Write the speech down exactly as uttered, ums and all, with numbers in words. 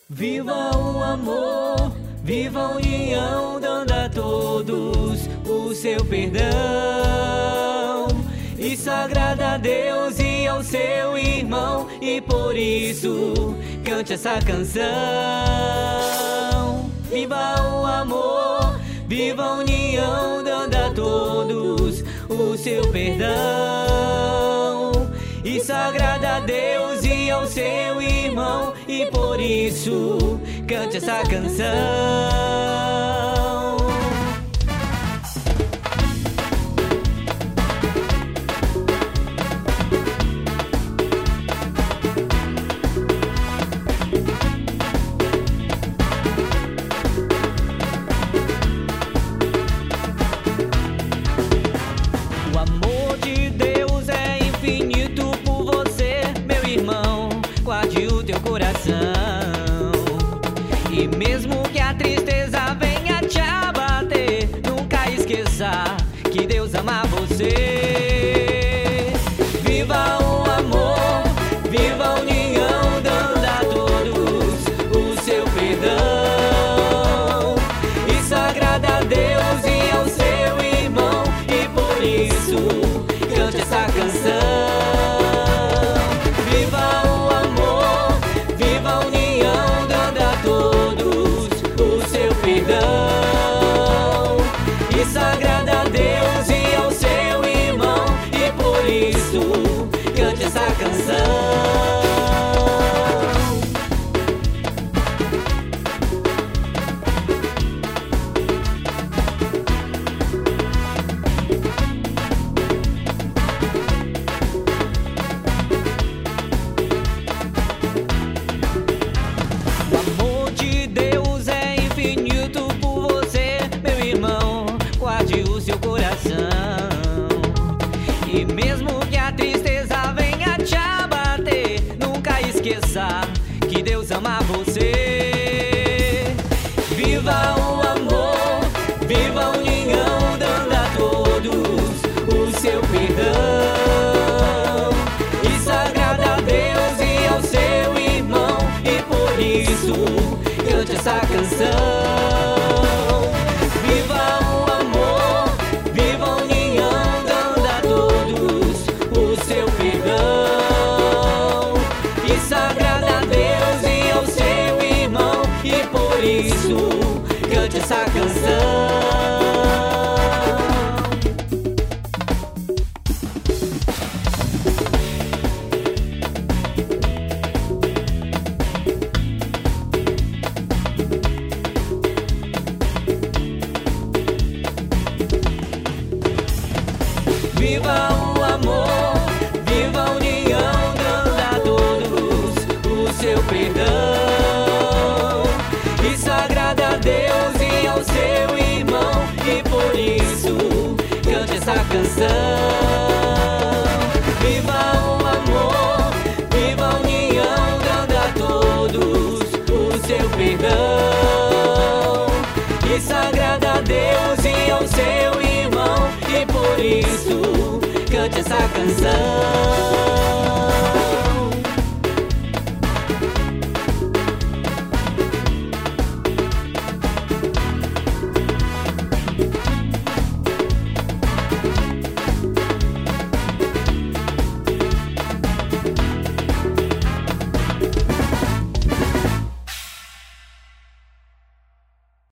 Viva o amor, viva a união, dando a todos o seu perdão. Isso agrada a Deus e ao seu irmão, e por isso cante essa canção. Viva o amor, viva a união, dando a todos o seu perdão. Isso agrada a Deus e ao seu irmão, e por isso cante essa canção. O amor de Deus é infinito por você, meu irmão, guarde o teu coração. E mesmo que a tristeza venha te abater, nunca esqueça que Deus ama você. Viva o amor, viva a união, dando a todos o seu perdão. Isso agrada a Deus e ao seu irmão, e por isso cante essa canção. Viva o amor, viva a união, dando a todos o seu perdão. Isso agrada a Deus e ao seu irmão, e por isso cante essa canção. O amor de Deus é infinito por você, meu irmão, guarde o seu coração. E mesmo que a tristeza venha te abater, nunca esqueça que Deus ama você. Viva o amor, viva a união, dando a todos o seu perdão. Isso agrada a Deus e ao seu irmão, e por isso cante essa canção. Viva o amor, viva a união, dando a todos o seu perdão. Isso agrada a Deus e ao seu irmão, e por isso cante essa canção. Viva o amor, viva a união, dando a todos o seu perdão. Isso agrada a Deus e ao seu irmão, e por isso cante essa canção. Viva o amor, viva a união, dando a todos o seu perdão. Isso agrada a Deus e ao seu irmão, e por isso cante essa canção.